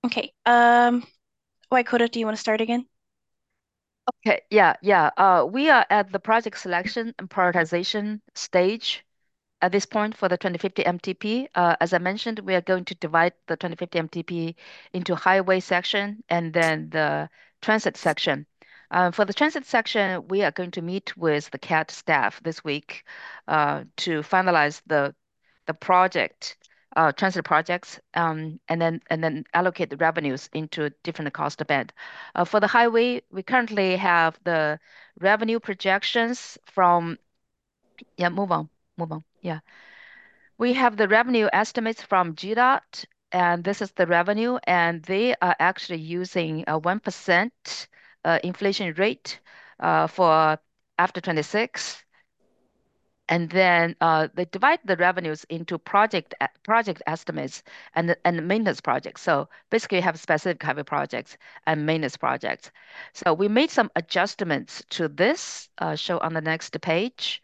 Okay. Coda, do you want to start again? Okay, yeah. We are at the project selection and prioritization stage at this point for the 2050 MTP. As I mentioned, we are going to divide the 2050 MTP into highway section and then the transit section. For the transit section, we are going to meet with the CAT staff this week to finalize the project, transit projects, and then allocate the revenues into different cost band. For the highway, we currently have the revenue projections from, yeah, move on. Yeah. We have the revenue estimates from GDOT, and this is the revenue, and they are actually using a 1% inflation rate for after 26. And then they divide the revenues into project estimates and maintenance projects. So basically, you have specific highway projects and maintenance projects. So we made some adjustments to this, show on the next page.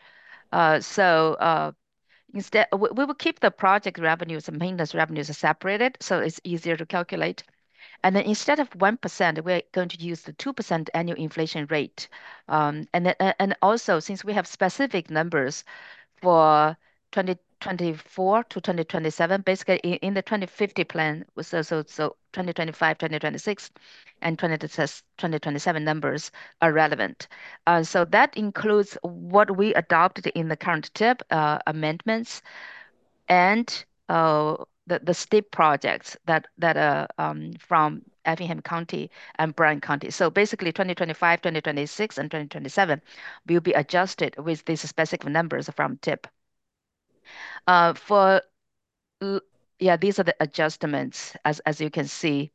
Instead, we will keep the project revenues and maintenance revenues separated, so it's easier to calculate. And then instead of 1%, we're going to use the 2% annual inflation rate. And also, since we have specific numbers for 2024 to 2027, basically in the 2050 plan, so 2025, 2026, and 2027 numbers are relevant. So that includes what we adopted in the current tip amendments and the state projects that are from Effingham County and Bryan County. So basically 2025, 2026, and 2027 will be adjusted with these specific numbers from tip. For l- yeah, these are the adjustments as you can see.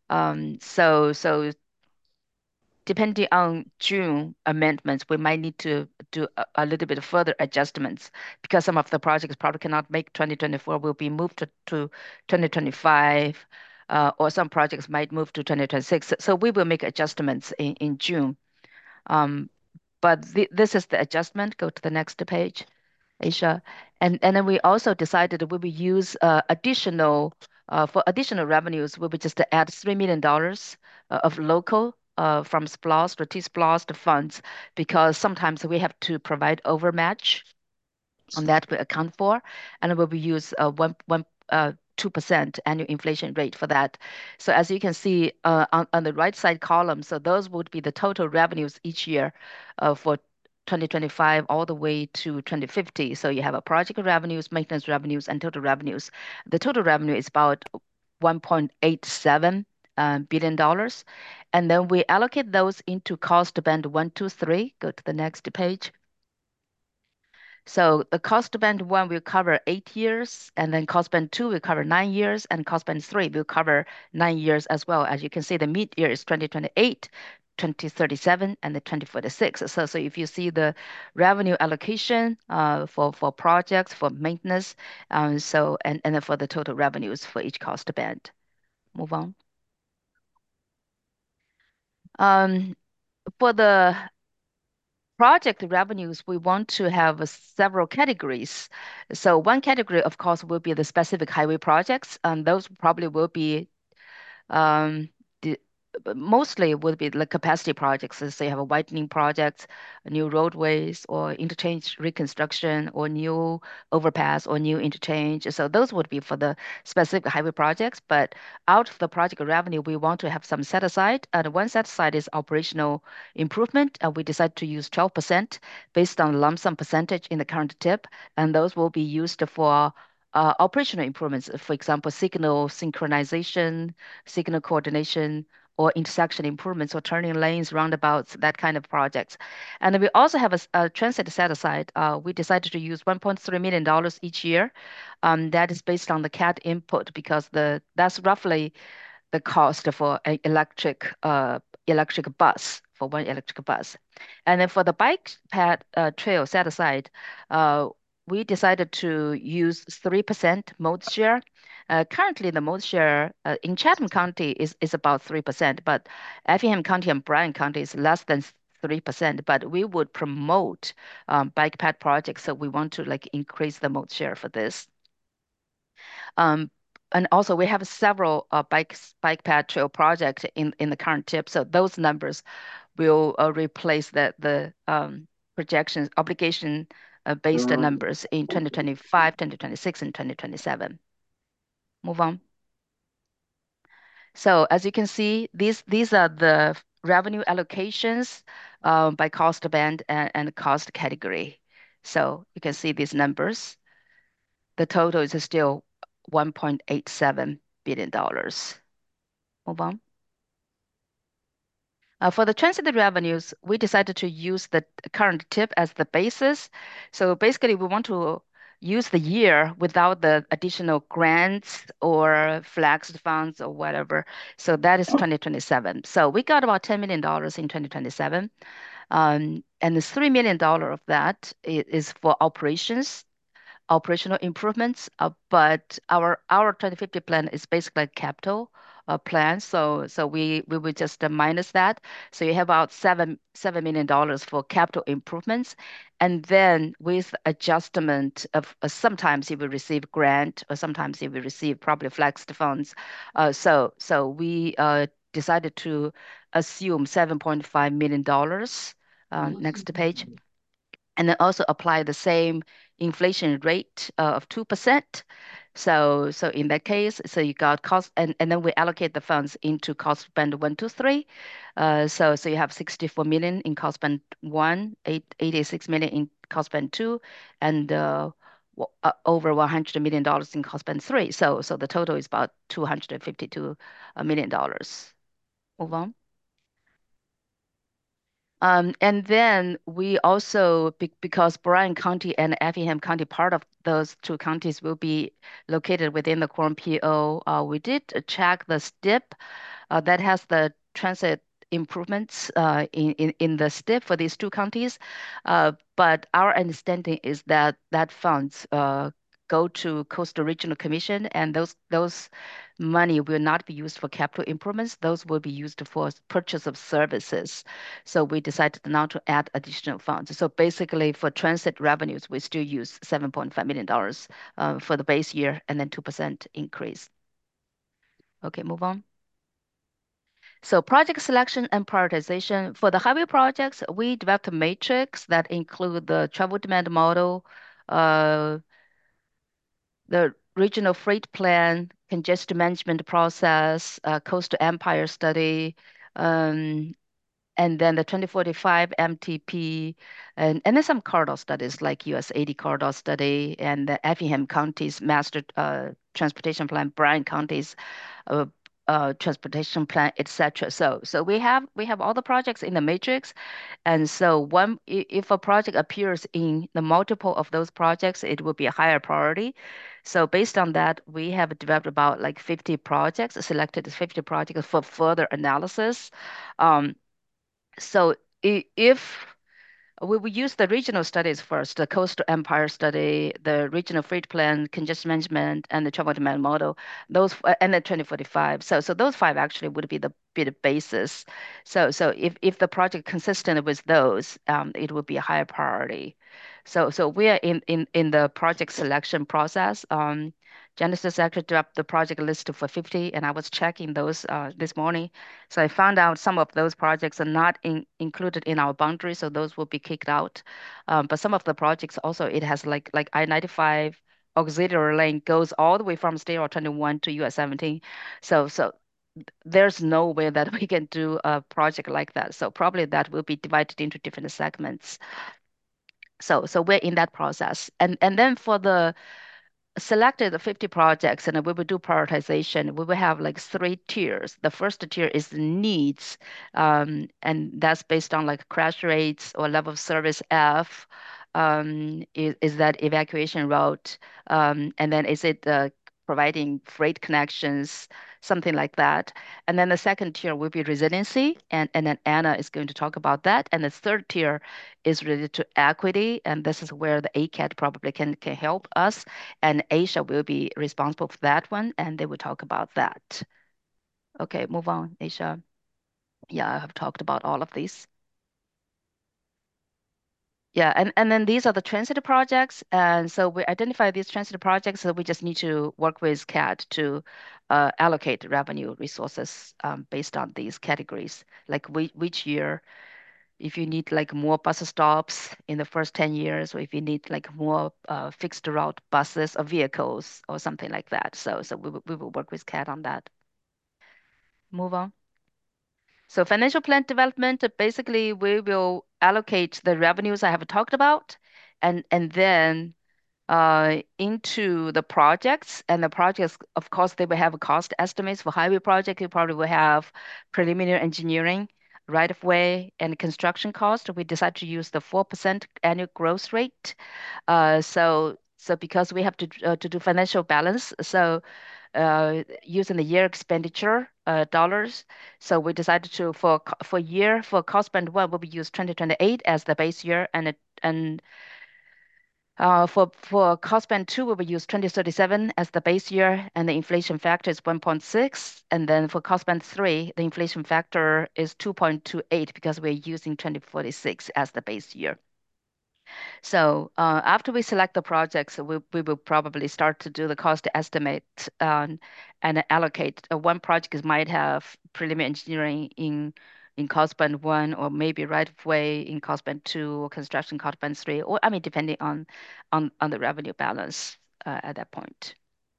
So depending on June amendments, we might need to do a little bit further adjustments because some of the projects probably cannot make 2024 will be moved to 2025, or some projects might move to 2026. So we will make adjustments in June. Um, but this is the adjustment. Go to the next page, Asia. And then we also decided we will use additional for additional revenues, we would just add $3 million of local from SPLOST or T-SPLOST funds because sometimes we have to provide overmatch on that we account for, and we will use 2% annual inflation rate for that. So as you can see on the right side column, so those would be the total revenues each year for 2025 all the way to 2050. So you have a project revenues, maintenance revenues, and total revenues. The total revenue is about $1.87 billion dollars. And then we allocate those into cost band 1, 2, 3. Go to the next page. So the cost band one will cover 8 years, and then cost band two will cover 9 years, and cost band three will cover 9 years as well. As you can see, the mid year is 2028, 2037, and the 2046. So if you see the revenue allocation for projects, for maintenance, and then for the total revenues for each cost band. Move on. Um, for the project revenues, we want to have several categories. So one category, of course, will be the specific highway projects, and those probably will be um, the, mostly would be the capacity projects. So you have a widening project, new roadways, or interchange reconstruction, or new overpass, or new interchange. So those would be for the specific highway projects. But out of the project revenue, we want to have some set aside. And one set aside is operational improvement. And we decided to use 12% based on lump sum percentage in the current tip. And those will be used for operational improvements, for example, signal synchronization, signal coordination, or intersection improvements, or turning lanes, roundabouts, that kind of projects. And then we also have a transit set aside. We decided to use $1.3 million each year. That is based on the CAT input because that's roughly the cost for an electric bus for one electric bus. And then for the bike path trail set aside, we decided to use 3% mode share. Currently, the mode share in Chatham County is about 3%, but Effingham County and Bryan County is less than 3%. But we would promote bike path projects, so we want to like increase the mode share for this. Um, And also we have several bike path trail projects in the current tip. So those numbers will replace the projections obligation based numbers in 2025, 2026, and 2027. Move on. So as you can see, these are the revenue allocations by cost band and cost category. So you can see these numbers. The total is still $1.87 billion. Move on. For the transit revenues, we decided to use the current tip as the basis. So basically, we want to use the year without the additional grants or flexed funds or whatever. So that is 2027. So we got about $10 million in 2027. And the $3 million of that is for operational improvements. But our 2050 plan is basically a capital plan. So we will just minus that. So you have about $7 million for capital improvements. And then with adjustment of sometimes you will receive grant or sometimes you will receive probably flexed funds. So we decided to assume $7.5 million. Next page, and then also apply the same inflation rate of 2%. So in that case, so you got cost, and then we allocate the funds into cost band 1, 2, 3. So you have 64 million in cost band 1, 86 million in cost band 2, and over $100 million in cost band 3. So the total is about $252 million. Move on. And then we also, because Bryan County and Effingham County, part of those two counties will be located within the Quorum PO. We did check the STIP that has the transit improvements in the STIP for these two counties. But our understanding is that funds go to Coastal Regional Commission, and those money will not be used for capital improvements. Those will be used for purchase of services. So we decided not to add additional funds. So basically, for transit revenues, we still use $7.5 million for the base year and then 2% increase. Okay, move on. So project selection and prioritization. For the highway projects, we developed a matrix that include the travel demand model, uh, the regional freight plan, congestion management process, coastal empire study, um, and then the 2045 MTP, and then some corridor studies like US 80 corridor study and the Effingham County's master transportation plan, Bryan County's uh, transportation plan, etc. So we have all the projects in the matrix, and so if a project appears in the multiple of those projects, it will be a higher priority. So based on that, we have developed about like 50 projects, selected 50 projects for further analysis. Um, so if we will use the regional studies first, the coastal empire study, the regional freight plan, congestion management, and the travel demand model, those and the 2045. So those five actually would be the basis. So if the project consistent with those, it would be a higher priority. So we are in the project selection process. Genesis actually dropped the project list for 50, and I was checking those this morning. So I found out some of those projects are not included in our boundary, so those will be kicked out. But some of the projects also, it has like I-95 auxiliary lane goes all the way from State Road 21 to US 17. So there's no way that we can do a project like that. So probably that will be divided into different segments. So we're in that process. And then for the selected 50 projects and we will do prioritization. We will have like three tiers. The first tier is the needs, and that's based on like crash rates or level of service F. Is that evacuation route? And then is it providing freight connections, something like that. And then the second tier will be resiliency, and then Anna is going to talk about that. And the third tier is related to equity, and this is where the ACAT probably can help us, and Asia will be responsible for that one, and they will talk about that. Okay, move on, Asia. Yeah, I have talked about all of these. Yeah, and then these are the transit projects, and so we identify these transit projects. So we just need to work with CAD to allocate revenue resources based on these categories, like which year, if you need like more bus stops in the first 10 years, or if you need like more fixed route buses or vehicles or something like that. So we will work with CAD on that. Move on. So financial plan development, basically we will allocate the revenues I have talked about, and then into the projects. And the projects, of course, they will have cost estimates. For highway project, you probably will have preliminary engineering, right of way, and construction cost. We decided to use the 4% annual growth rate. So because we have to do financial balance, so using the year expenditure dollars. So we decided to for cost spend one, we'll be use 2028 as the base year, and for cost band two, we will use 2037 as the base year, and the inflation factor is 1.6. And then for cost band three, the inflation factor is 2.28 because we're using 2046 as the base year. So after we select the projects, we will probably start to do the cost estimate and allocate. One project might have preliminary engineering in cost band one, or maybe right of way in cost band two, or construction cost band three, or I mean, depending on the revenue balance at that point.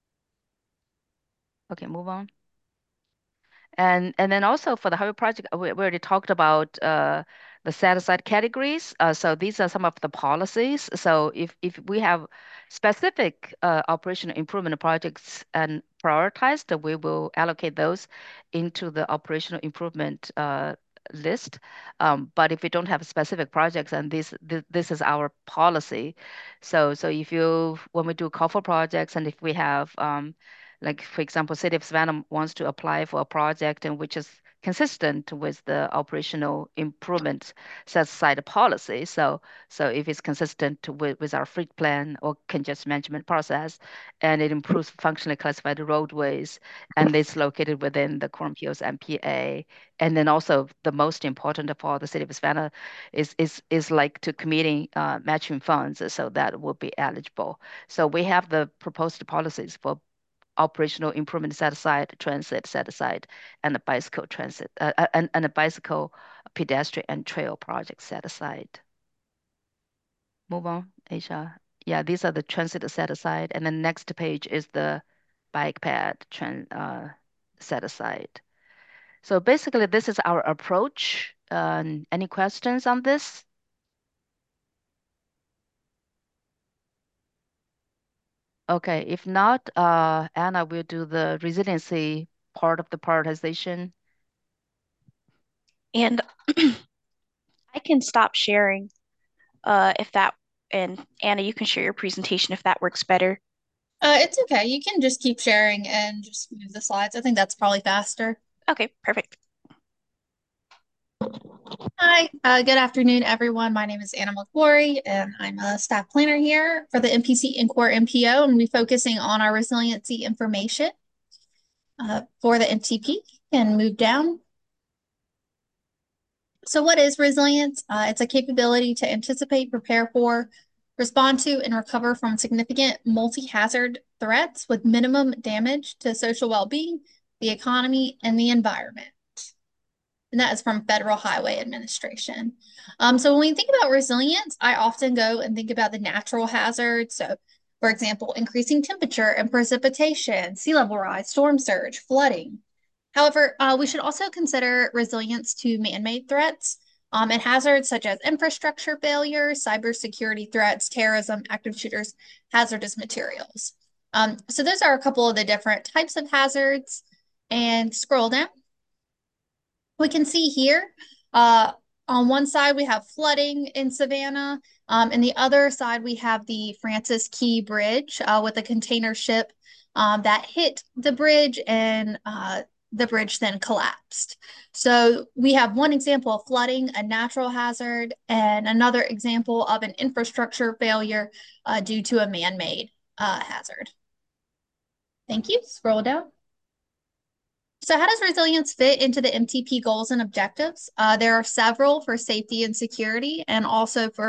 Okay, move on. And then also for the highway project, we already talked about the set aside categories. So these are some of the policies. So if we have specific operational improvement projects and prioritized, we will allocate those into the operational improvement list. But if we don't have specific projects, and this is our policy. So if you when we do call for projects, and if we have like for example, City of Savannah wants to apply for a project and which is consistent with the operational improvement set aside policy. So if it's consistent with our fleet plan or congestion management process, and it improves functionally classified roadways, and it's located within the Quorum Hills MPA, and then also the most important for the City of Savannah is like to committing matching funds, so that will be eligible. So we have the proposed policies for operational improvement set aside, transit set aside, and the bicycle transit and the bicycle pedestrian and trail project set aside. Move on, Asia. Yeah, these are the transit set aside, and the next page is the bike pad set aside. So basically, this is our approach. Any questions on this? Okay, if not, Anna will do the resiliency part of the prioritization. And I can stop sharing if that, and Anna, you can share your presentation if that works better. It's okay. You can just keep sharing and just move the slides. I think that's probably faster. Okay, perfect. Hi, good afternoon, everyone. My name is Anna McQuarrie, and I'm a staff planner here for the MPC Incore MPO, and we're focusing on our resiliency information for the MTP. And move down. So what is resilience? It's a capability to anticipate, prepare for, respond to, and recover from significant multi-hazard threats with minimum damage to social well-being, the economy, and the environment. And that is from Federal Highway Administration. So when we think about resilience, I often go and think about the natural hazards. So, for example, increasing temperature and precipitation, sea level rise, storm surge, flooding. However, we should also consider resilience to man-made threats and hazards such as infrastructure failure, cybersecurity threats, terrorism, active shooters, hazardous materials. So those are a couple of the different types of hazards. And scroll down. We can see here, on one side, we have flooding in Savannah. And the other side, we have the Francis Key Bridge with a container ship that hit the bridge, and the bridge then collapsed. So we have one example of flooding, a natural hazard, and another example of an infrastructure failure due to a man-made hazard. Thank you. Scroll down. So how does resilience fit into the MTP goals and objectives? There are several for safety and security, and also for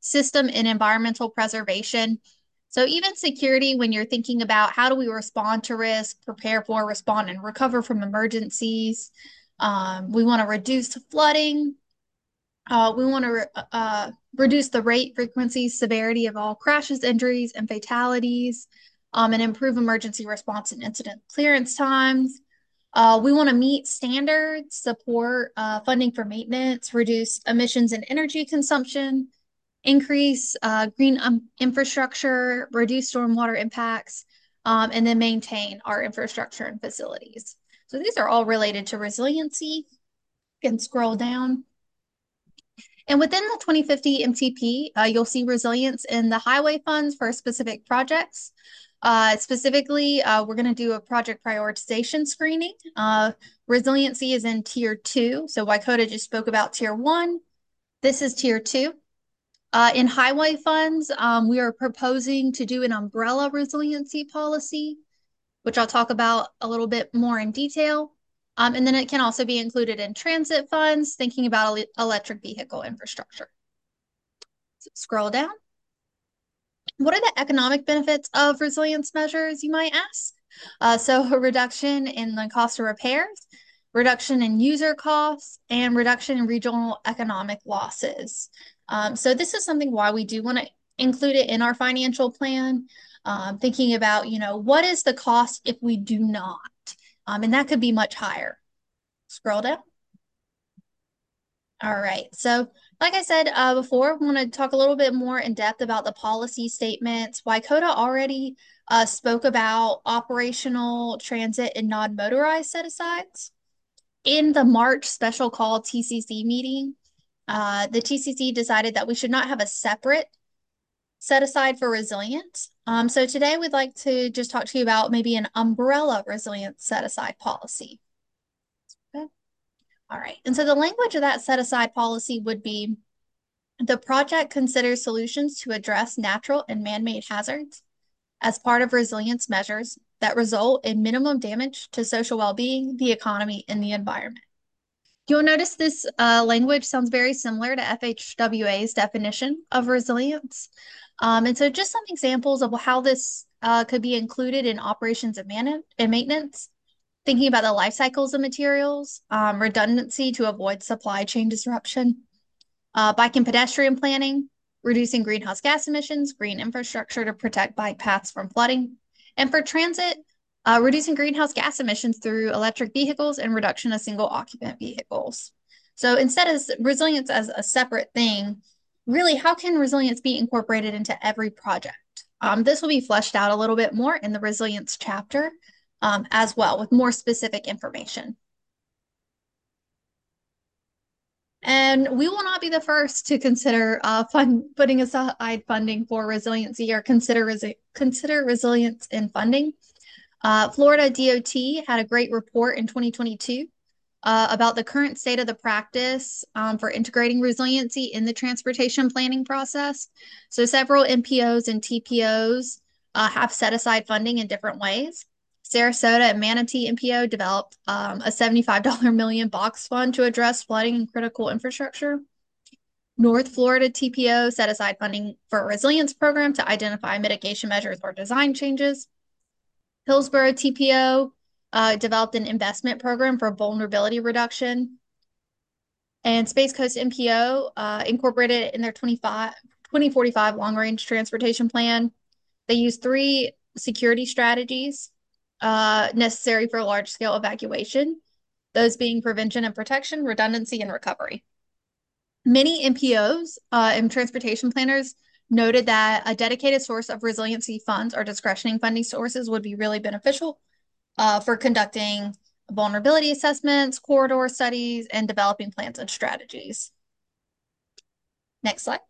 system and environmental preservation. So even security, when you're thinking about how do we respond to risk, prepare for, respond, and recover from emergencies. We want to reduce flooding. We want to reduce the rate, frequency, severity of all crashes, injuries, and fatalities, and improve emergency response and incident clearance times. We want to meet standards, support funding for maintenance, reduce emissions and energy consumption, increase green infrastructure, reduce stormwater impacts, and then maintain our infrastructure and facilities. So these are all related to resiliency. You can scroll down. And within the 2050 MTP, you'll see resilience in the highway funds for specific projects. Specifically, we're going to do a project prioritization screening. Resiliency is in tier 2. So Wykota just spoke about tier 1. This is tier 2. In highway funds, we are proposing to do an umbrella resiliency policy, which I'll talk about a little bit more in detail. And then it can also be included in transit funds, thinking about electric vehicle infrastructure. So scroll down. What are the economic benefits of resilience measures, you might ask? So a reduction in the cost of repairs, reduction in user costs, and reduction in regional economic losses. So this is something why we do want to include it in our financial plan, thinking about, what is the cost if we do not? And that could be much higher. Scroll down. All right. So like I said before, I want to talk a little bit more in depth about the policy statements. Wykota already spoke about operational transit and non-motorized set-asides. In the March special call TCC meeting, the TCC decided that we should not have a separate set-aside for resilience. So today we'd like to just talk to you about maybe an umbrella resilience set-aside policy. Okay. All right. And so the language of that set-aside policy would be: the project considers solutions to address natural and man-made hazards as part of resilience measures that result in minimum damage to social well-being, the economy, and the environment. You'll notice this language sounds very similar to FHWA's definition of resilience. And so just some examples of how this could be included in operations and maintenance, thinking about the life cycles of materials, redundancy to avoid supply chain disruption, bike and pedestrian planning, reducing greenhouse gas emissions, green infrastructure to protect bike paths from flooding. And for transit, reducing greenhouse gas emissions through electric vehicles and reduction of single occupant vehicles. So instead of resilience as a separate thing, really, how can resilience be incorporated into every project? This will be fleshed out a little bit more in the resilience chapter as well, with more specific information. And we will not be the first to consider putting aside funding for resiliency or consider resilience in funding. Florida DOT had a great report in 2022 about the current state of the practice for integrating resiliency in the transportation planning process. So several MPOs and TPOs have set aside funding in different ways. Sarasota and Manatee MPO developed a $75 million box fund to address flooding and critical infrastructure. North Florida TPO set aside funding for a resilience program to identify mitigation measures or design changes. Hillsborough TPO developed an investment program for vulnerability reduction. And Space Coast MPO incorporated it in their 2045 long-range transportation plan. They used 3 security strategies necessary for large-scale evacuation, those being prevention and protection, redundancy, and recovery. Many MPOs and transportation planners noted that a dedicated source of resiliency funds or discretionary funding sources would be really beneficial for conducting vulnerability assessments, corridor studies, and developing plans and strategies. Next slide.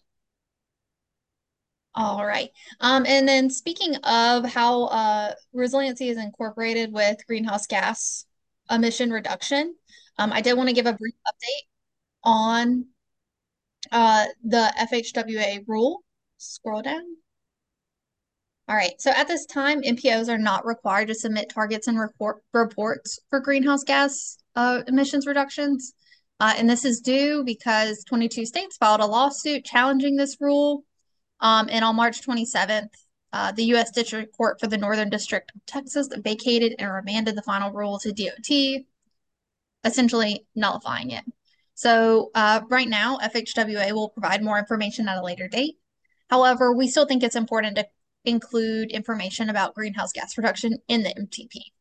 All right. And then speaking of how resiliency is incorporated with greenhouse gas emission reduction, I did want to give a brief update on the FHWA rule. Scroll down. All right. So at this time, MPOs are not required to submit targets and reports for greenhouse gas emissions reductions. And this is due because 22 states filed a lawsuit challenging this rule. And on March 27th, the U.S. District Court for the Northern District of Texas vacated and remanded the final rule to DOT, essentially nullifying it. So right now, FHWA will provide more information at a later date. However, we still think it's important to include information about greenhouse gas reduction in the MTP.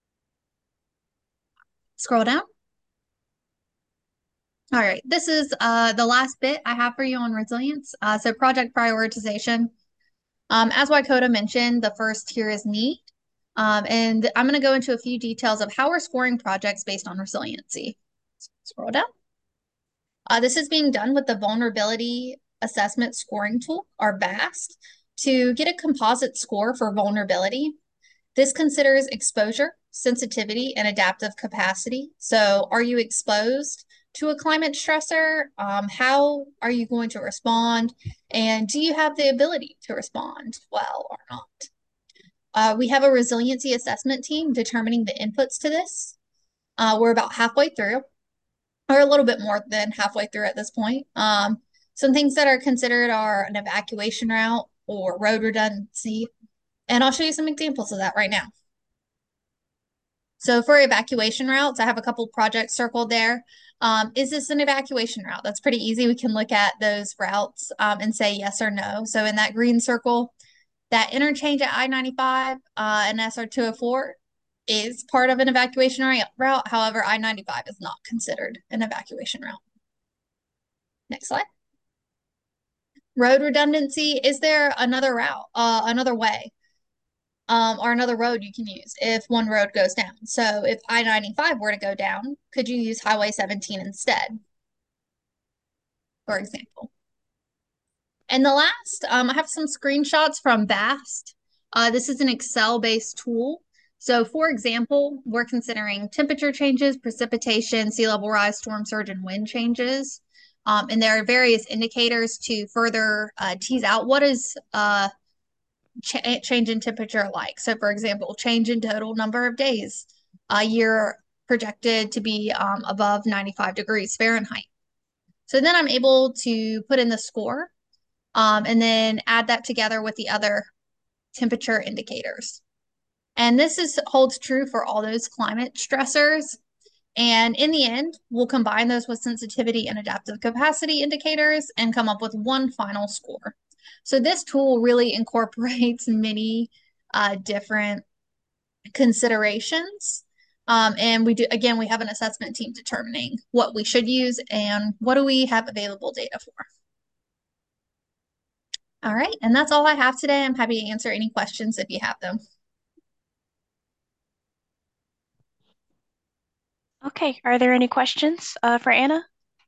Scroll down. All right, this is the last bit I have for you on resilience. So project prioritization. As Waikota mentioned, the first here is need. And I'm going to go into a few details of how we're scoring projects based on resiliency. Scroll down. This is being done with the Vulnerability Assessment Scoring Tool, or VAST, to get a composite score for vulnerability. This considers exposure, sensitivity, and adaptive capacity. So are you exposed to a climate stressor? How are you going to respond? And do you have the ability to respond well or not? We have a resiliency assessment team determining the inputs to this. We're about halfway through, or a little bit more than halfway through at this point. Some things that are considered are an evacuation route or road redundancy. And I'll show you some examples of that right now. So for evacuation routes, I have a couple projects circled there. Is this an evacuation route? That's pretty easy. We can look at those routes and say yes or no. So in that green circle, that interchange at I-95 and SR-204 is part of an evacuation route. However, I-95 is not considered an evacuation route. Next slide. Road redundancy, is there another route, another way? Or another road you can use if one road goes down. So if I-95 were to go down, could you use Highway 17 instead, for example? And the last, I have some screenshots from VAST. This is an Excel-based tool. So for example, we're considering temperature changes, precipitation, sea level rise, storm surge, and wind changes. And there are various indicators to further tease out what is change in temperature like. So for example, change in total number of days, a year projected to be above 95 degrees Fahrenheit. So then I'm able to put in the score and then add that together with the other temperature indicators. And this holds true for all those climate stressors. And in the end, we'll combine those with sensitivity and adaptive capacity indicators and come up with one final score. So this tool really incorporates many different considerations. And we have an assessment team determining what we should use and what do we have available data for. All right, and that's all I have today. I'm happy to answer any questions if you have them. Okay, are there any questions for Anna?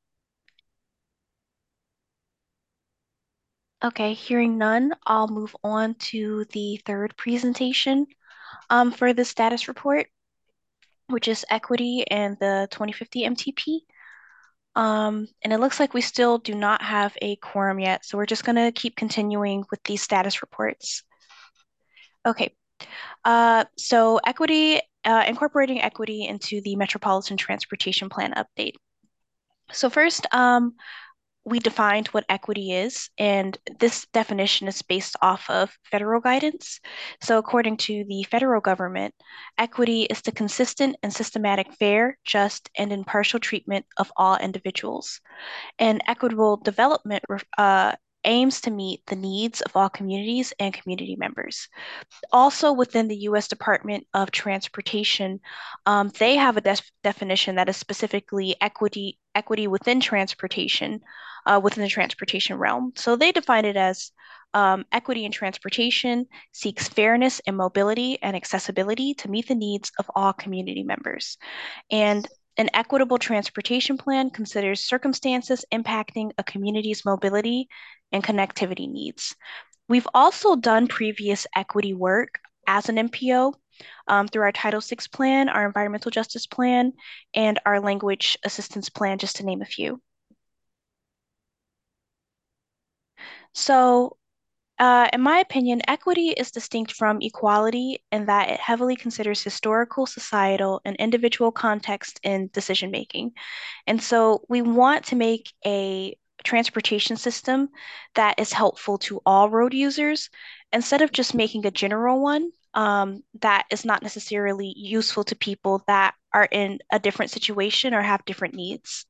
Okay, hearing none, I'll move on to the third presentation for the status report, which is equity and the 2050 MTP. And it looks like we still do not have a quorum yet, so we're just going to keep continuing with these status reports. Okay, so equity, incorporating equity into the Metropolitan Transportation Plan update. So first, we defined what equity is, and this definition is based off of federal guidance. So according to the federal government, equity is the consistent and systematic fair, just, and impartial treatment of all individuals. And equitable development aims to meet the needs of all communities and community members. Also within the U.S. Department of Transportation, they have a definition that is specifically equity within transportation, within the transportation realm. So they define it as equity in transportation seeks fairness in mobility and accessibility to meet the needs of all community members. And an equitable transportation plan considers circumstances impacting a community's mobility and connectivity needs. We've also done previous equity work as an MPO through our Title VI plan, our Environmental Justice Plan, and our Language Assistance Plan, just to name a few. So, in my opinion, equity is distinct from equality in that it heavily considers historical, societal, and individual context in decision making. And so we want to make a transportation system that is helpful to all road users instead of just making a general one that is not necessarily useful to people that are in a different situation or have different needs.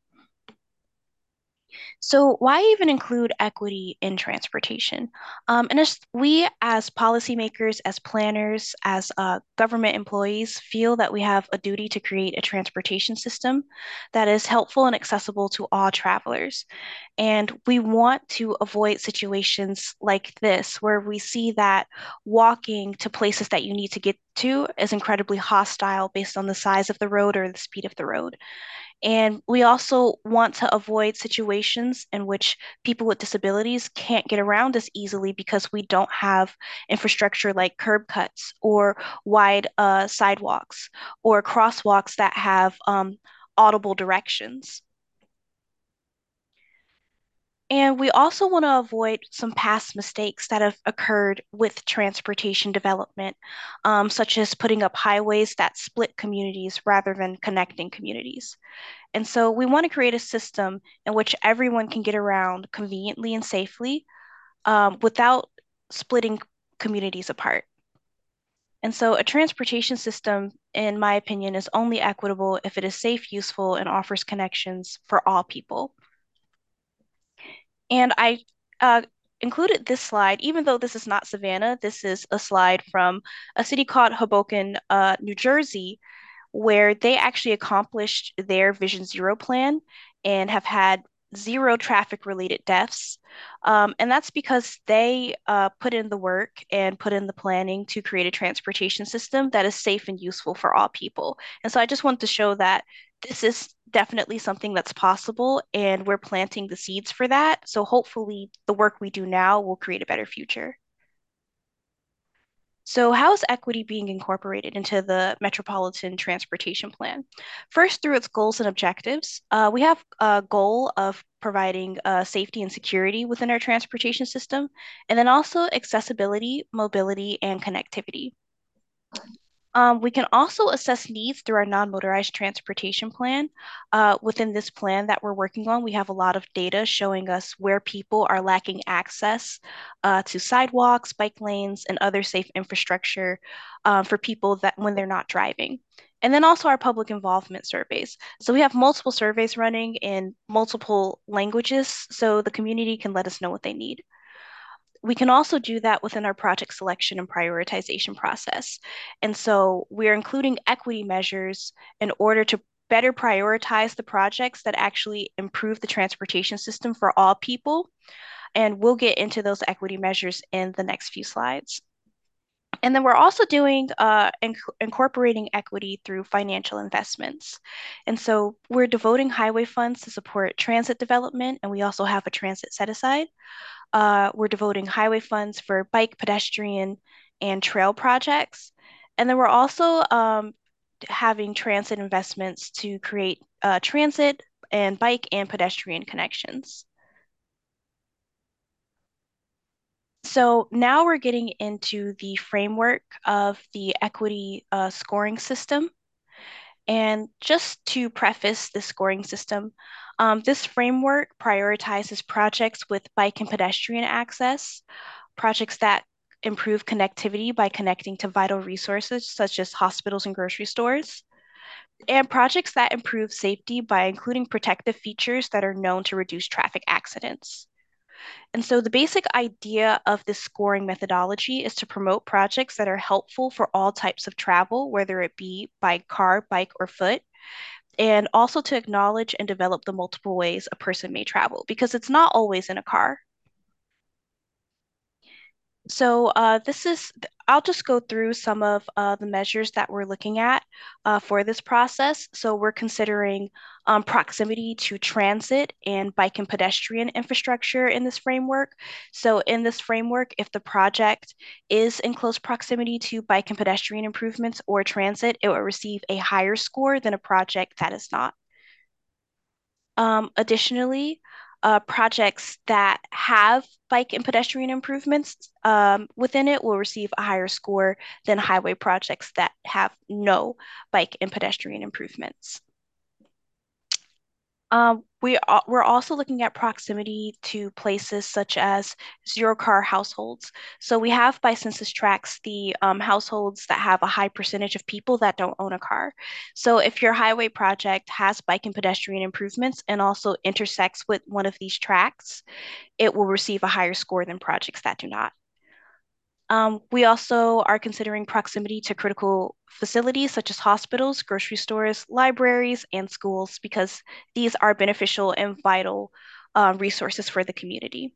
So why even include equity in transportation? And as we as policymakers, as planners, as government employees feel that we have a duty to create a transportation system that is helpful and accessible to all travelers. And we want to avoid situations like this, where we see that walking to places that you need to get to is incredibly hostile based on the size of the road or the speed of the road. And we also want to avoid situations in which people with disabilities can't get around as easily because we don't have infrastructure like curb cuts or wide sidewalks or crosswalks that have audible directions. And we also want to avoid some past mistakes that have occurred with transportation development, such as putting up highways that split communities rather than connecting communities. And so we want to create a system in which everyone can get around conveniently and safely without splitting communities apart. And so a transportation system, in my opinion, is only equitable if it is safe, useful, and offers connections for all people. And I included this slide, even though this is not Savannah, this is a slide from a city called Hoboken, New Jersey, where they actually accomplished their Vision Zero plan and have had zero traffic related deaths. And that's because they put in the work and put in the planning to create a transportation system that is safe and useful for all people. And so I just want to show that this is definitely something that's possible, and we're planting the seeds for that. So hopefully, the work we do now will create a better future. So, how is equity being incorporated into the Metropolitan Transportation Plan? First, through its goals and objectives, we have a goal of providing safety and security within our transportation system, and then also accessibility, mobility, and connectivity. We can also assess needs through our non-motorized transportation plan. Within this plan that we're working on, we have a lot of data showing us where people are lacking access to sidewalks, bike lanes, and other safe infrastructure for people that when they're not driving. And then also our public involvement surveys. So we have multiple surveys running in multiple languages so the community can let us know what they need. We can also do that within our project selection and prioritization process. And so we're including equity measures in order to better prioritize the projects that actually improve the transportation system for all people. And we'll get into those equity measures in the next few slides. And then we're also doing incorporating equity through financial investments. And so we're devoting highway funds to support transit development, and we also have a transit set aside. We're devoting highway funds for bike, pedestrian, and trail projects. And then we're also having transit investments to create transit and bike and pedestrian connections. So now we're getting into the framework of the equity scoring system. And just to preface the scoring system, this framework prioritizes projects with bike and pedestrian access, projects that improve connectivity by connecting to vital resources such as hospitals and grocery stores, and projects that improve safety by including protective features that are known to reduce traffic accidents. And so the basic idea of this scoring methodology is to promote projects that are helpful for all types of travel, whether it be by car, bike, or foot, and also to acknowledge and develop the multiple ways a person may travel, because it's not always in a car. So I'll just go through some of the measures that we're looking at for this process. So we're considering proximity to transit and bike and pedestrian infrastructure in this framework. So in this framework, if the project is in close proximity to bike and pedestrian improvements or transit, it will receive a higher score than a project that is not. Additionally, projects that have bike and pedestrian improvements within it will receive a higher score than highway projects that have no bike and pedestrian improvements. we're also looking at proximity to places such as zero-car households. So we have by census tracts the households that have a high percentage of people that don't own a car. So if your highway project has bike and pedestrian improvements and also intersects with one of these tracts, it will receive a higher score than projects that do not. We also are considering proximity to critical facilities such as hospitals, grocery stores, libraries, and schools because these are beneficial and vital resources for the community.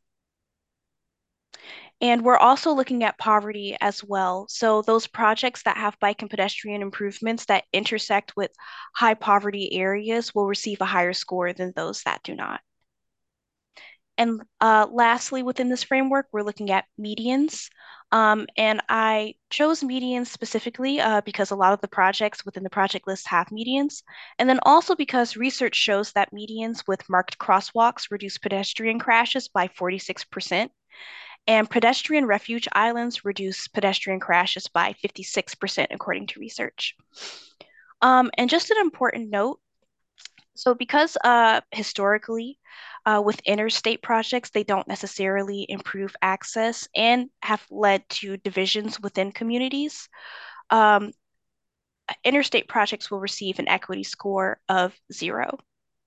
And we're also looking at poverty as well. So those projects that have bike and pedestrian improvements that intersect with high poverty areas will receive a higher score than those that do not. And lastly, within this framework, we're looking at medians. And I chose medians specifically because a lot of the projects within the project list have medians. And then also because research shows that medians with marked crosswalks reduce pedestrian crashes by 46%. And pedestrian refuge islands reduce pedestrian crashes by 56%, according to research. And just an important note, so because historically, with interstate projects, they don't necessarily improve access and have led to divisions within communities. Um, Interstate projects will receive an equity score of 0.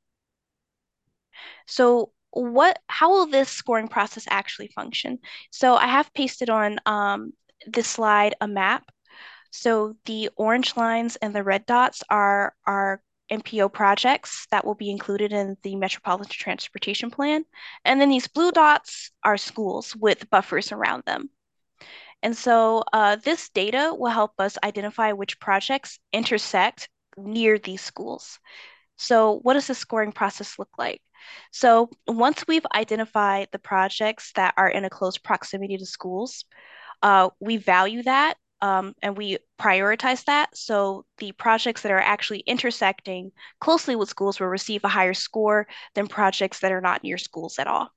So how will this scoring process actually function? So I have pasted on this slide a map. So the orange lines and the red dots are MPO projects that will be included in the Metropolitan Transportation Plan. And then these blue dots are schools with buffers around them. And so this data will help us identify which projects intersect near these schools. So what does the scoring process look like? So once we've identified the projects that are in a close proximity to schools, we value that and we prioritize that. So the projects that are actually intersecting closely with schools will receive a higher score than projects that are not near schools at all.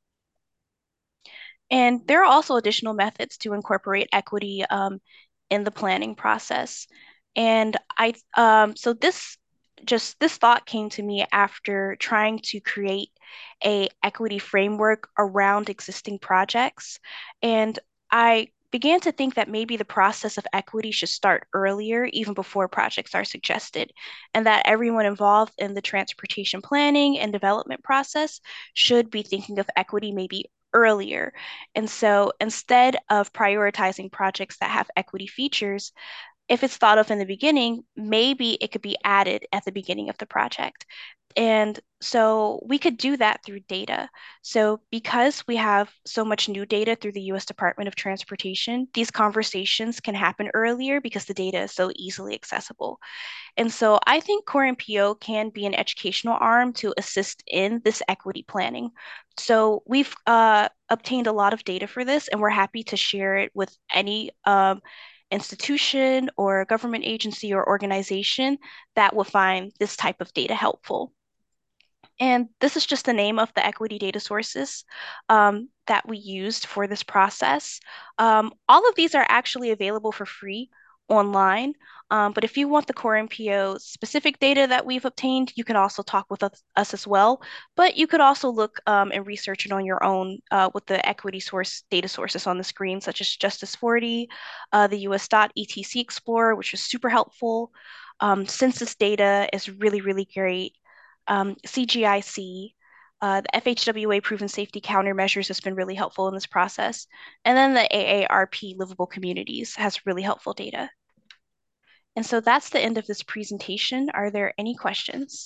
And there are also additional methods to incorporate equity in the planning process. And so this thought came to me after trying to create a equity framework around existing projects. And I began to think that maybe the process of equity should start earlier, even before projects are suggested, and that everyone involved in the transportation planning and development process should be thinking of equity maybe earlier. And so instead of prioritizing projects that have equity features, if it's thought of in the beginning, maybe it could be added at the beginning of the project. And so we could do that through data. So because we have so much new data through the US Department of Transportation, these conversations can happen earlier because the data is so easily accessible. And so I think Core MPO can be an educational arm to assist in this equity planning. So we've obtained a lot of data for this, and we're happy to share it with any institution or government agency or organization that will find this type of data helpful. And this is just the name of the equity data sources that we used for this process. All of these are actually available for free online. But if you want the Core MPO specific data that we've obtained, you can also talk with us as well. But you could also look and research it on your own with the equity source data sources on the screen, such as Justice 40, the US DOT ETC Explorer, which is super helpful. Census data is really, really great. CGIC, the FHWA proven safety countermeasures has been really helpful in this process. And then the AARP livable communities has really helpful data. And so that's the end of this presentation. Are there any questions?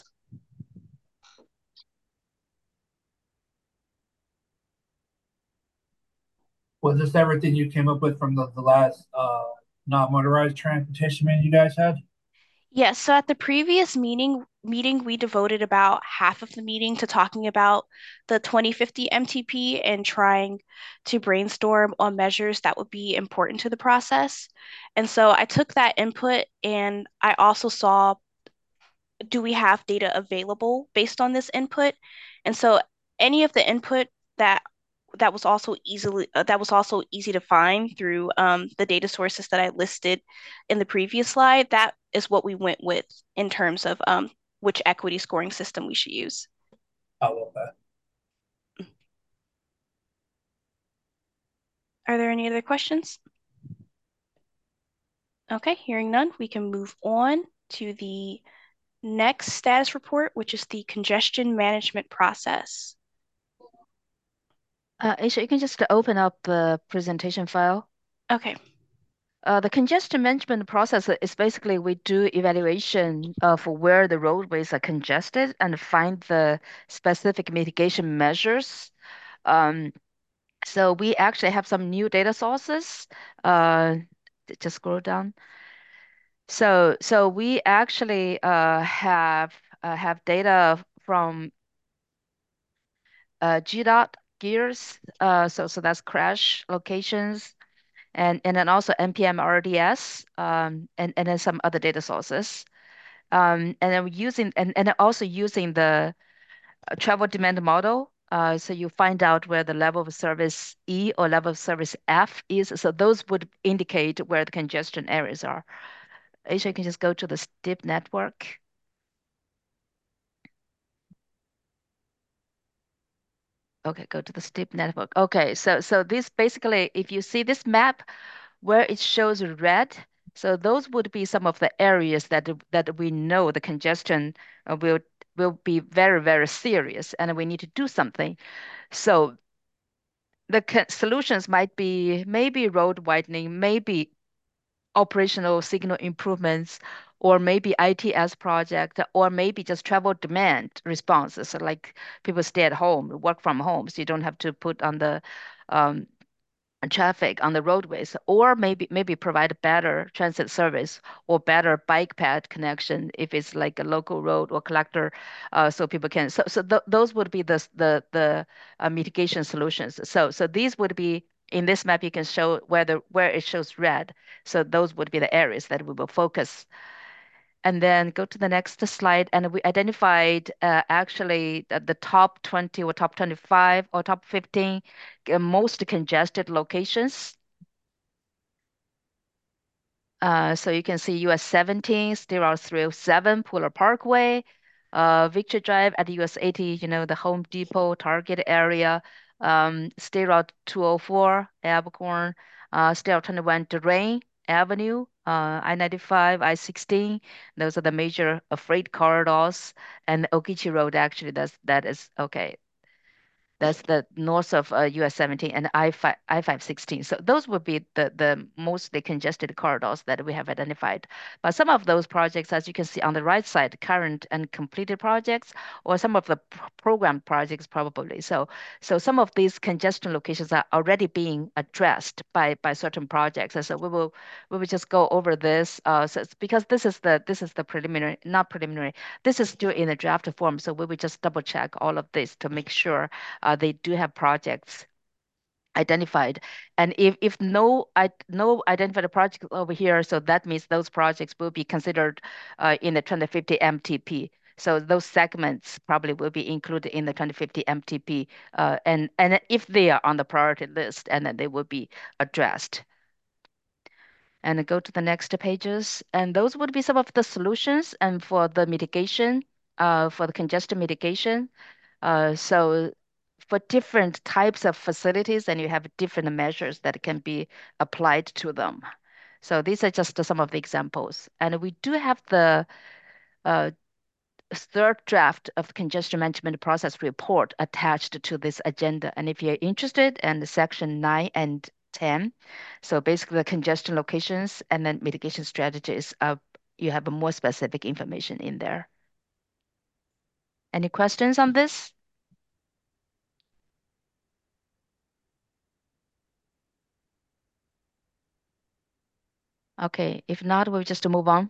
Was this everything you came up with from the last not motorized transportation meeting you guys had? Yes, so at the previous meeting we devoted about half of the meeting to talking about the 2050 MTP and trying to brainstorm on measures that would be important to the process. And so I took that input and I also saw, do we have data available based on this input? And so any of the input that that was also easy to find through the data sources that I listed in the previous slide. That is what we went with in terms of which equity scoring system we should use. Oh, okay. Are there any other questions? Okay, hearing none, we can move on to the next status report, which is the congestion management process. Aisha, you can just open up the presentation file. Okay. The congestion management process is basically we do evaluation of where the roadways are congested and find the specific mitigation measures. So we actually have some new data sources. Uh, just scroll down. So we actually have data from GDOT gears. So that's crash locations, and then also NPM RDS, and then some other data sources. And then and also using the travel demand model. So you find out where the level of service E or level of service F is. So those would indicate where the congestion areas are. Aisha, you can just go to the STIP network. Okay, go to the STIP network. Okay, so this basically, if you see this map where it shows red, so those would be some of the areas that we know the congestion will be very, very serious, and we need to do something. So the solutions might be maybe road widening, maybe operational signal improvements, or maybe ITS project, or maybe just travel demand responses. So like people stay at home, work from home, so you don't have to put on the um, traffic on the roadways, or maybe provide better transit service or better bike path connection if it's like a local road or collector, so people can. So those would be the mitigation solutions. So these would be in this map. You can show where it shows red. So those would be the areas that we will focus. And then go to the next slide. And we identified actually the top 20 or top 25 or top 15 most congested locations. So you can see US 17, State 307, Pooler Parkway, Victory Drive at US 80, the Home Depot, Target area, State Route 204, Abercorn, State Route 21, Durango Avenue, I-95, I-16. Those are the major freight corridors. And Ogeechee Road, actually, that is okay. That's the north of US 17 and I-516. So those would be the mostly congested corridors that we have identified. But some of those projects, as you can see on the right side, current and completed projects, or some of the program projects probably. So some of these congestion locations are already being addressed by certain projects. And so we will just go over this. So it's because this is the preliminary, not preliminary. This is still in the draft form. So we will just double check all of this to make sure they do have projects identified. And if no identified project over here, so that means those projects will be considered in the 2050 MTP. So those segments probably will be included in the 2050 MTP, and if they are on the priority list, and then they will be addressed. And go to the next pages, and those would be some of the solutions and for the mitigation, for the congestion mitigation. So for different types of facilities, and you have different measures that can be applied to them. So these are just some of the examples. And we do have the third draft of the congestion management process report attached to this agenda. And if you're interested in section 9 and 10, so basically the congestion locations and then mitigation strategies, you have more specific information in there. Any questions on this? Okay, if not, we'll just move on.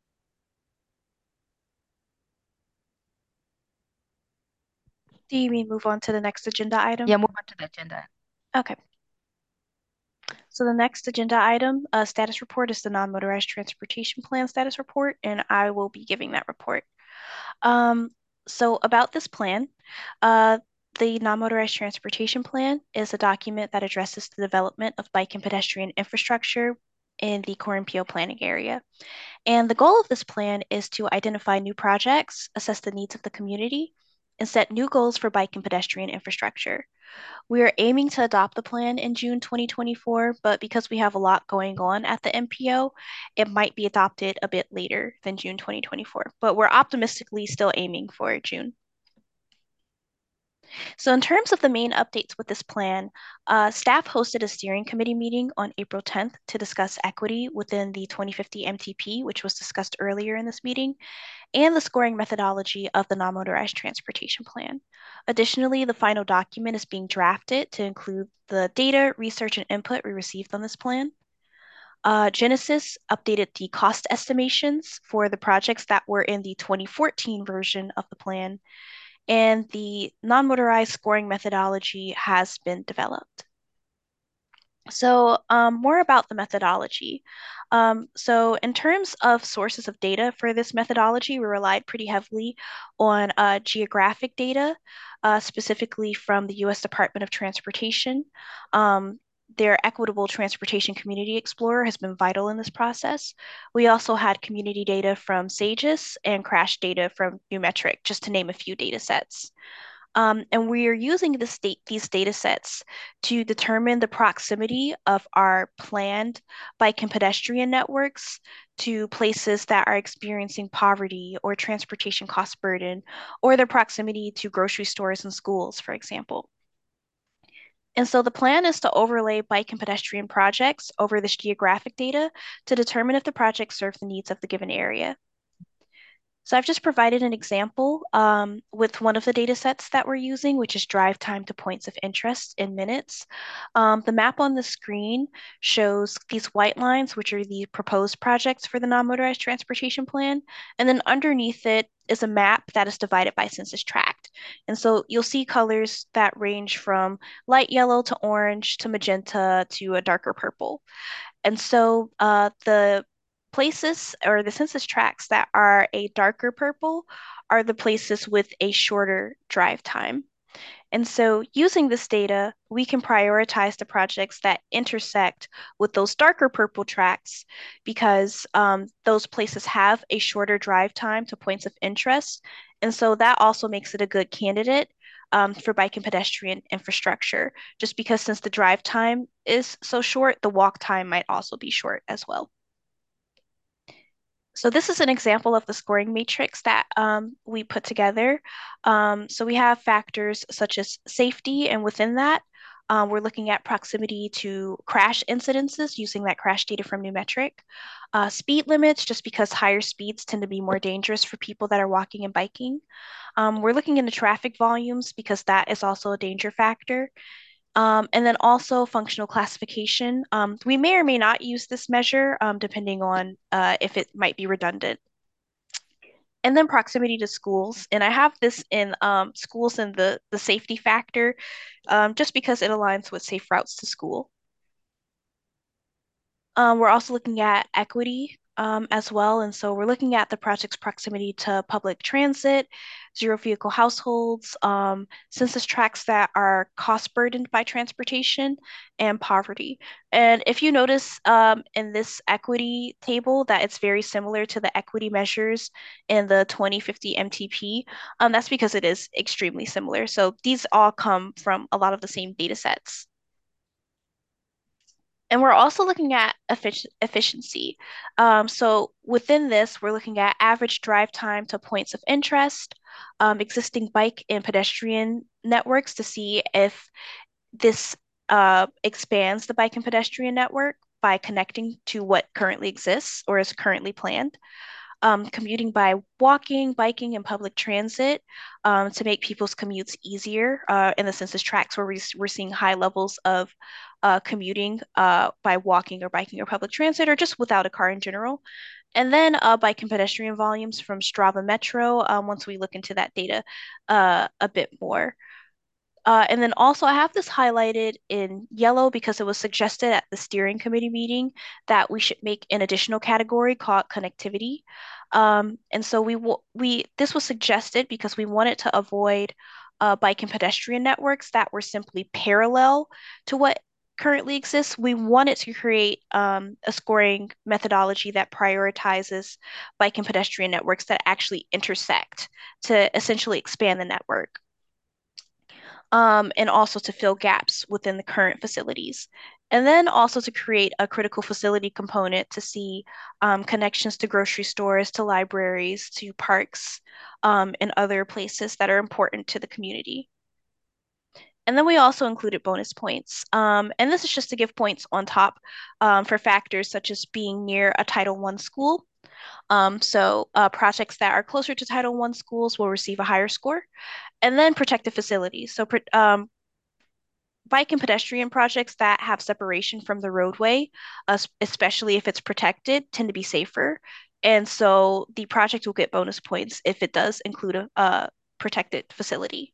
Do you mean move on to the next agenda item? Yeah, move on to the agenda. Okay. So the next agenda item, status report, is the non-motorized transportation plan status report, and I will be giving that report. So about this plan, the non-motorized transportation plan is a document that addresses the development of bike and pedestrian infrastructure in the Corinthia planning area. And the goal of this plan is to identify new projects, assess the needs of the community, and set new goals for bike and pedestrian infrastructure. We are aiming to adopt the plan in June 2024, but because we have a lot going on at the MPO, it might be adopted a bit later than June 2024, but we're optimistically still aiming for June. So in terms of the main updates with this plan, staff hosted a steering committee meeting on April 10th to discuss equity within the 2050 MTP, which was discussed earlier in this meeting, and the scoring methodology of the non-motorized transportation plan. Additionally, the final document is being drafted to include the data, research, and input we received on this plan. Genesis updated the cost estimations for the projects that were in the 2014 version of the plan, and the non-motorized scoring methodology has been developed. So more about the methodology. So in terms of sources of data for this methodology, we relied pretty heavily on geographic data, specifically from the U.S. Department of Transportation. Their Equitable Transportation Community Explorer has been vital in this process. We also had community data from SAGES and crash data from Numetric, just to name a few data sets. And we are using these data sets to determine the proximity of our planned bike and pedestrian networks to places that are experiencing poverty or transportation cost burden, or their proximity to grocery stores and schools, for example. And so the plan is to overlay bike and pedestrian projects over this geographic data to determine if the projects serve the needs of the given area. So I've just provided an example with one of the data sets that we're using, which is drive time to points of interest in minutes. The map on the screen shows these white lines, which are the proposed projects for the non-motorized transportation plan. And then underneath it is a map that is divided by census tract. And so you'll see colors that range from light yellow to orange to magenta to a darker purple. And so the places or the census tracts that are a darker purple are the places with a shorter drive time. And so using this data, we can prioritize the projects that intersect with those darker purple tracts because those places have a shorter drive time to points of interest. And so that also makes it a good candidate for bike and pedestrian infrastructure, just because since the drive time is so short, the walk time might also be short as well. So this is an example of the scoring matrix that we put together. So we have factors such as safety, and within that, we're looking at proximity to crash incidences using that crash data from Numetric. Speed limits, just because higher speeds tend to be more dangerous for people that are walking and biking. We're looking into traffic volumes because that is also a danger factor. And then also functional classification. We may or may not use this measure depending on if it might be redundant. And then proximity to schools. And I have this in schools and the safety factor just because it aligns with safe routes to school. We're also looking at equity as well. And so we're looking at the project's proximity to public transit, zero vehicle households, census tracts that are cost burdened by transportation, and poverty. And if you notice in this equity table that it's very similar to the equity measures in the 2050 MTP, that's because it is extremely similar. So these all come from a lot of the same data sets. And we're also looking at efficiency. So within this, we're looking at average drive time to points of interest, existing bike and pedestrian networks to see if this expands the bike and pedestrian network by connecting to what currently exists or is currently planned. Commuting by walking, biking, and public transit to make people's commutes easier in the census tracts where we're seeing high levels of commuting by walking or biking or public transit or just without a car in general. And then bike and pedestrian volumes from Strava Metro once we look into that data a bit more. And then also I have this highlighted in yellow because it was suggested at the steering committee meeting that we should make an additional category called connectivity. And so this was suggested because we wanted to avoid bike and pedestrian networks that were simply parallel to what currently exists. We wanted to create a scoring methodology that prioritizes bike and pedestrian networks that actually intersect to essentially expand the network. And also to fill gaps within the current facilities. And then also to create a critical facility component to see connections to grocery stores, to libraries, to parks, and other places that are important to the community. And then we also included bonus points. And this is just to give points on top for factors such as being near a Title I school. So projects that are closer to Title I schools will receive a higher score. And then protected facilities. So bike and pedestrian projects that have separation from the roadway, especially if it's protected, tend to be safer. And so the project will get bonus points if it does include a protected facility.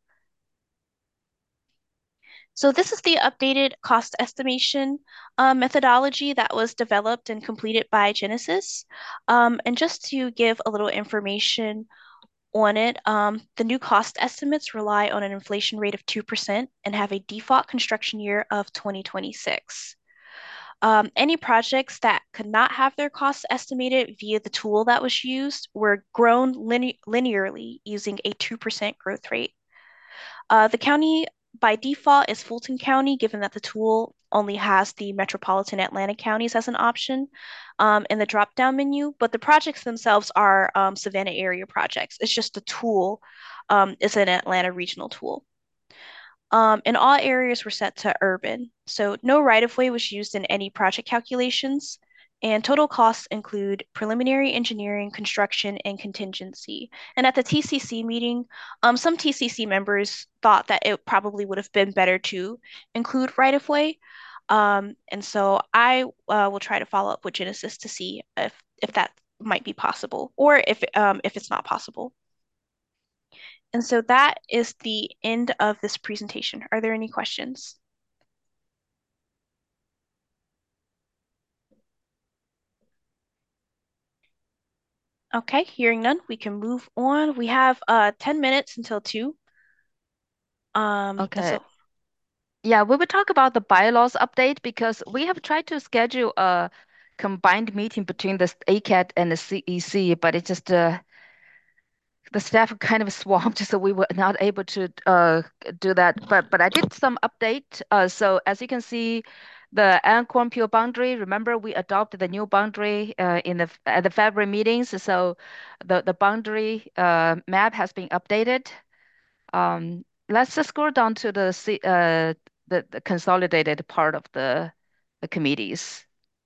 So this is the updated cost estimation methodology that was developed and completed by Genesis. And just to give a little information on it, the new cost estimates rely on an inflation rate of 2% and have a default construction year of 2026. Any projects that could not have their costs estimated via the tool that was used were grown linearly using a 2% growth rate. The county by default is Fulton County, given that the tool only has the metropolitan Atlanta counties as an option in the drop-down menu, but the projects themselves are Savannah area projects. It's just the tool is an Atlanta regional tool. And all areas were set to urban, so no right-of-way was used in any project calculations. And total costs include preliminary engineering, construction, and contingency. And at the TCC meeting, some TCC members thought that it probably would have been better to include right-of-way. And so I will try to follow up with Genesis to see if that might be possible, or if it's not possible. And so that is the end of this presentation. Are there any questions? Okay, hearing none, we can move on. We have 10 minutes until 2. Okay. So Yeah, we will talk about the bylaws update because we have tried to schedule a combined meeting between the ACAT and the CEC, but it just the staff kind of swamped, so we were not able to do that. But I did some update. So as you can see, the Ancorn Peel boundary. Remember, we adopted the new boundary in at the February meetings. So the boundary map has been updated. Let's just scroll down to the consolidated part of the committees.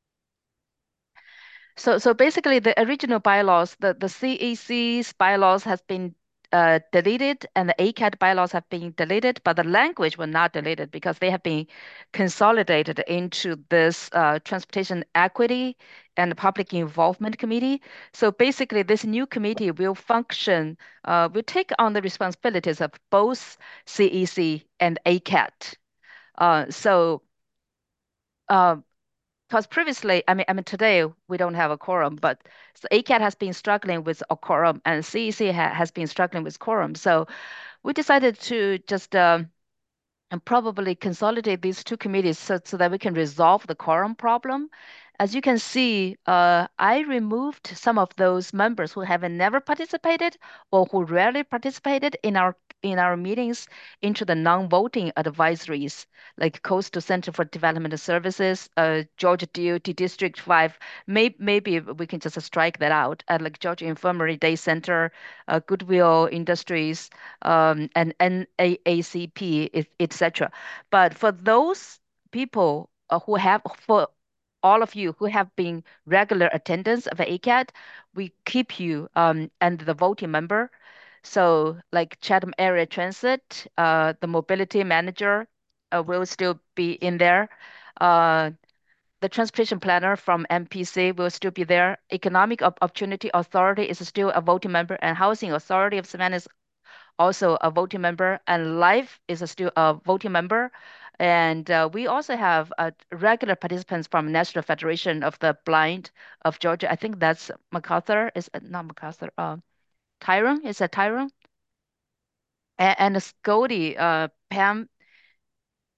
So basically, the original bylaws, the CEC's bylaws has been deleted, and the ACAT bylaws have been deleted, but the language were not deleted because they have been consolidated into this Transportation Equity and Public Involvement Committee. So basically, this new committee will function, will take on the responsibilities of both CEC and ACAT. So uh, because previously, I mean, today we don't have a quorum, but so ACAT has been struggling with a quorum, and CEC has been struggling with quorum. So we decided to just and probably consolidate these two committees so that we can resolve the quorum problem. As you can see, I removed some of those members who have never participated or who rarely participated in our meetings into the non-voting advisories, like Coastal Center for Development Services, Georgia DOT District 5. Maybe we can just strike that out, like Georgia Infirmary Day Center, Goodwill Industries, and NAACP, etc. But for those people for all of you who have been regular attendants of ACAT, we keep you and the voting member. So like Chatham Area Transit, the mobility manager will still be in there. Uh, the transportation planner from MPC will still be there. Economic Opportunity Authority is still a voting member, and Housing Authority of Savannah is also a voting member, and Life is still a voting member. And we also have regular participants from National Federation of the Blind of Georgia. I think that's MacArthur, is not MacArthur, Tyrone, is that Tyrone? And Scotty, Pam,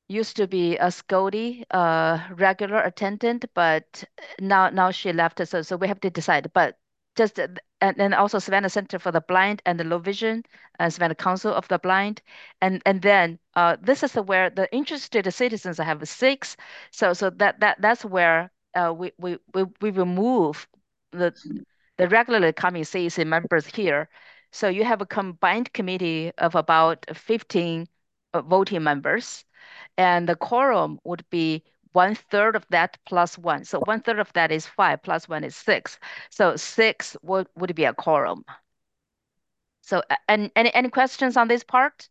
used to be a Scody, regular attendant, but now she left. So we have to decide. But just and then also Savannah Center for the Blind and the Low Vision, and Savannah Council of the Blind, and then this is where the interested citizens have six. So that's where we remove the regularly coming CEC members here. So you have a combined committee of about 15 voting members, and the quorum would be one third of that plus one. So one third of that is five plus one is six. So six would be a quorum. So and any questions on this part?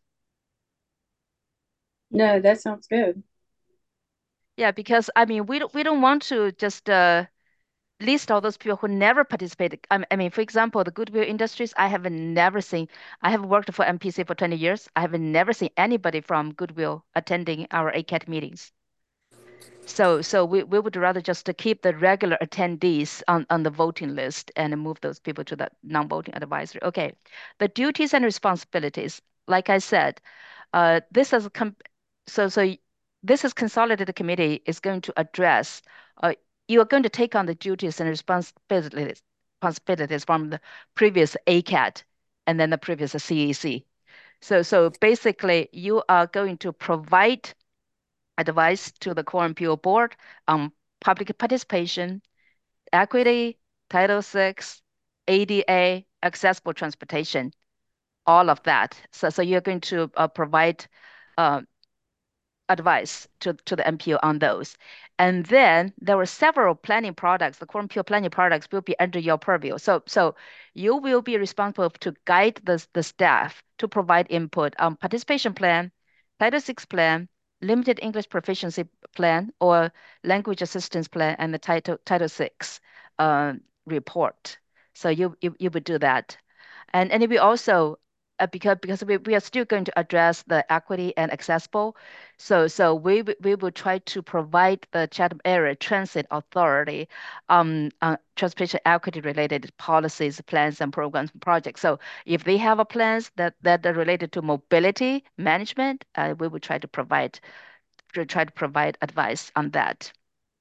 No, that sounds good. Yeah, because I mean we don't want to just list all those people who never participated. I mean, for example, the Goodwill Industries, I have never seen. I have worked for MPC for 20 years. I have never seen anybody from Goodwill attending our ACAT meetings. So we would rather just to keep the regular attendees on the voting list and move those people to the non-voting advisory. Okay, the duties and responsibilities, like I said, this is this is consolidated committee is going to address. You are going to take on the duties and responsibilities from the previous ACAT and then the previous CEC. So basically, you are going to provide advice to the Core MPO board on public participation, equity, Title VI, ADA, accessible transportation, all of that. So you're going to provide uh, advice to the MPO on those. And then there were several planning products. The Core MPO planning products will be under your purview. So you will be responsible to guide the staff to provide input on participation plan, Title VI plan, limited English proficiency plan, or language assistance plan, and the Title VI report. So you would do that. And we also because we are still going to address the equity and accessible, so we will try to provide the Chatham Area Transit Authority transportation equity related policies, plans, and programs and projects. So if they have a plans that are related to mobility management, we will try to provide advice on that.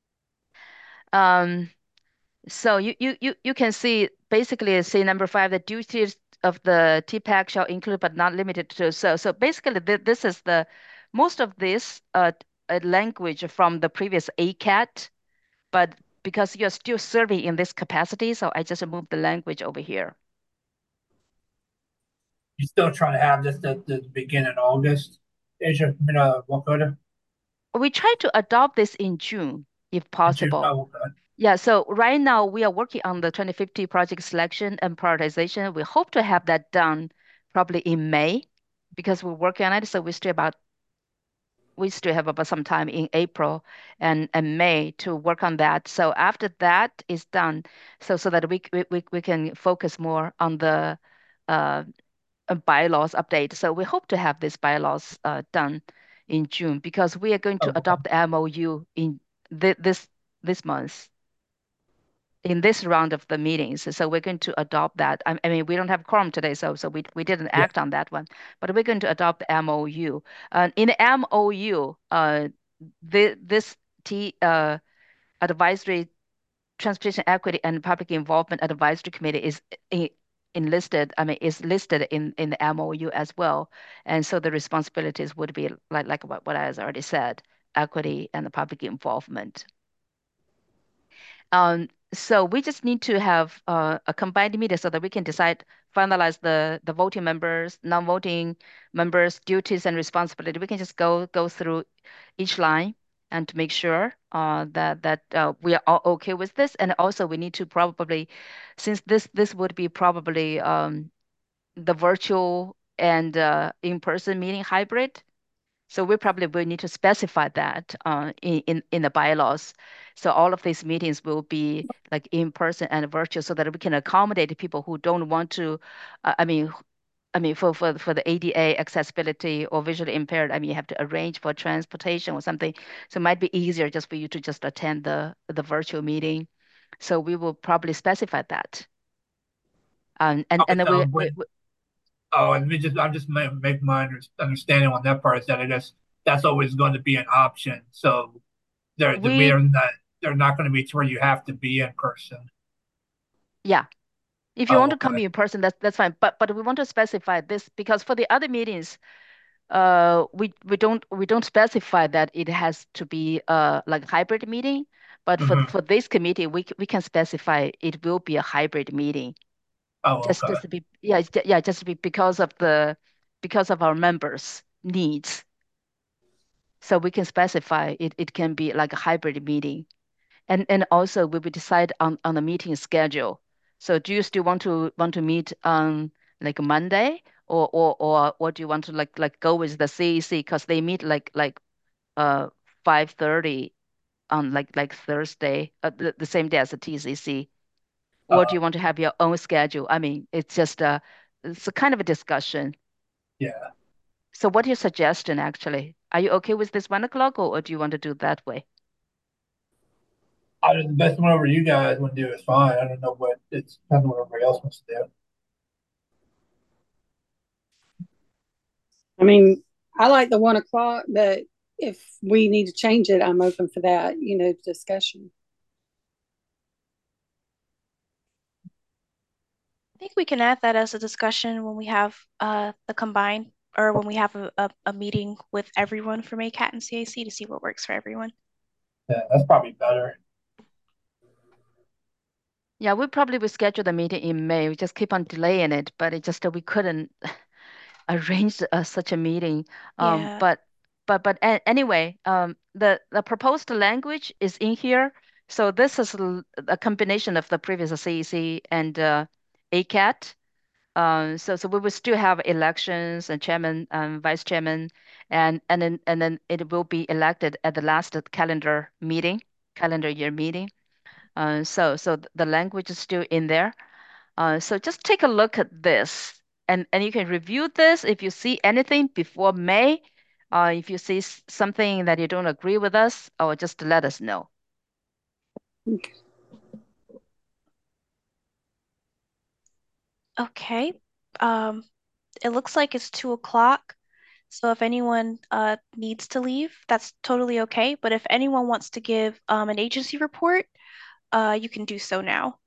Um, so you can see basically say number five, the duties of the TPAC shall include but not limited to. So basically this is the most of this language from the previous ACAT, but because you're still serving in this capacity, so I just moved the language over here. You still trying to have this to begin in August? Asia, Wakota? We try to adopt this in June if possible. Oh, okay. Yeah, so right now we are working on the 2050 project selection and prioritization. We hope to have that done probably in May because we're working on it. So we still have about some time in April and May to work on that. So after that is done, so that we can focus more on the uh, bylaws update. So we hope to have this bylaws done in June because we are going to Okay. adopt the MOU in this month in this round of the meetings. So we're going to adopt that. I mean, we don't have quorum today, so we didn't Yeah. act on that one, but we're going to adopt the MOU. In the MOU, this advisory transportation equity and public involvement advisory committee is enlisted. I mean, is listed in the MOU as well, and so the responsibilities would be like what I has already said, equity and the public involvement. So we just need to have a combined meeting so that we can finalize the voting members, non-voting members, duties and responsibility. We can just go through each line and to make sure that we are all okay with this. And also we need to probably, since this would be probably the virtual and in-person meeting hybrid, so we probably will need to specify that in the bylaws. So all of these meetings will be like in person and virtual, so that we can accommodate people who don't want to. For the ADA accessibility or visually impaired, I mean, you have to arrange for transportation or something. So it might be easier just for you to just attend the virtual meeting. So we will probably specify that. And then Oh, and I'm just make my understanding on that part is that I guess that's always going to be an option. So We they're not going to be to where you have to be in person. yeah. If you Oh, want to come okay. in person, that's fine. But we want to specify this because for the other meetings, we don't specify that it has to be like a hybrid meeting. But Hmm. for this committee, we can specify it will be a hybrid meeting. Oh, okay. Just to be just to be because of our members' needs. So we can specify it can be like a hybrid meeting. And also we will decide on the meeting schedule. So do you still want to meet on like Monday or do you want to like go with the CEC because they meet like uh 5:30 on like Thursday, the same day as the TCC, or do Uh, you want to have your own schedule? I mean, it's a kind of a discussion. yeah. So what's your suggestion actually? Are you okay with this 1 o'clock or do you want to do it that way? The best whatever you guys want to do is fine. I don't know what it's depends on what everybody else wants to do. I mean, I like the 1 o'clock, but if we need to change it, I'm open for that, discussion. I think we can add that as a discussion when we have the combined or when we have a meeting with everyone from ACAT and CAC to see what works for everyone. Yeah, that's probably better. Yeah, we probably will schedule the meeting in May. We just keep on delaying it, but it just we couldn't arrange such a meeting. Um, Yeah. but anyway, the proposed language is in here. So this is a combination of the previous CEC and ACAT. So we will still have elections and chairman, vice chairman, and then it will be elected at the last calendar year meeting. So the language is still in there. So just take a look at this, and you can review this if you see anything before May. If you see something that you don't agree with us, or just let us know. Okay. Um, it looks like it's 2 o'clock. So if anyone needs to leave, that's totally okay. But if anyone wants to give an agency report, you can do so now.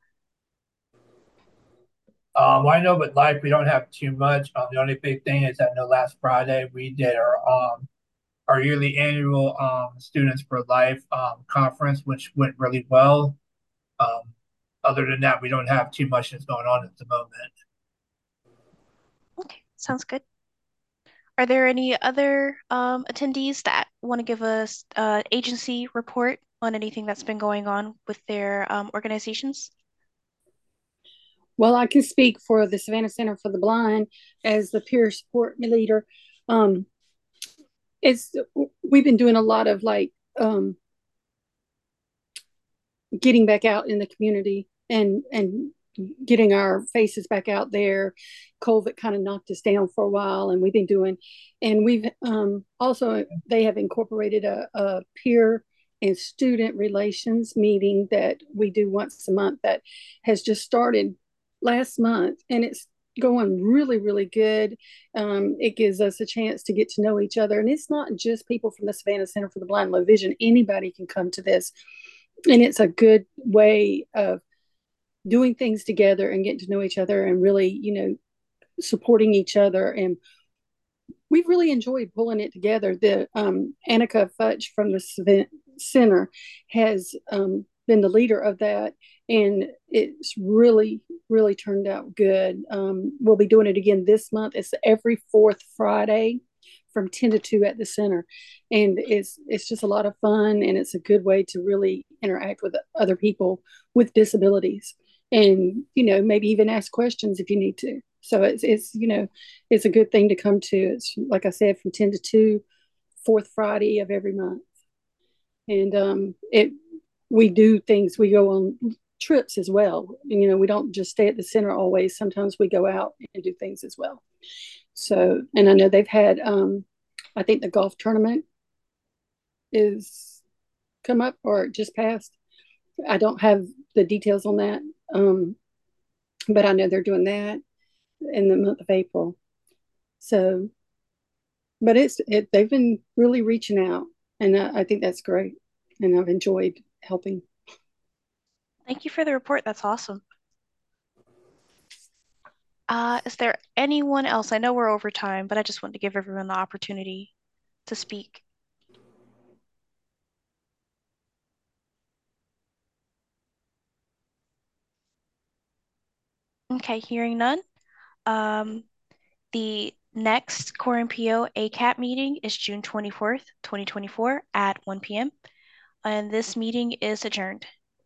I know, but life we don't have too much. The only big thing is that I know last Friday we did our yearly annual Students for Life conference, which went really well. Um, other than that, we don't have too much that's going on at the moment. Okay, sounds good. Are there any other attendees that want to give us agency report on anything that's been going on with their organizations? Well, I can speak for the Savannah Center for the Blind as the peer support leader. Um, it's we've been doing a lot of getting back out in the community and getting our faces back out there. COVID kind of knocked us down for a while, and we've also they have incorporated a peer and student relations meeting that we do once a month that has just started last month, and it's going really, really good. It gives us a chance to get to know each other, and it's not just people from the Savannah Center for the Blind and Low Vision. Anybody can come to this, and it's a good way of doing things together and getting to know each other and really, supporting each other. And we've really enjoyed pulling it together. The Annika Futch from the center has been the leader of that, and it's really, really turned out good. We'll be doing it again this month. It's every fourth Friday from 10 to 2 at the center, and it's just a lot of fun, and it's a good way to really interact with other people with disabilities, and maybe even ask questions if you need to. So it's a good thing to come to. It's like I said, from 10 to 2, fourth Friday of every month. And it we do things, we go on trips as well. And, we don't just stay at the center always. Sometimes we go out and do things as well. So, and I know they've had I think the golf tournament is come up or just passed. I don't have the details on that. But I know they're doing that in the month of April. So but they've been really reaching out, and I think that's great, and I've enjoyed helping. Thank you for the report. That's awesome. Is there anyone else? I know we're over time, but I just wanted to give everyone the opportunity to speak. Okay, hearing none. The next Core and PO ACAP meeting is June 24th, 2024 at 1 p.m. And this meeting is adjourned.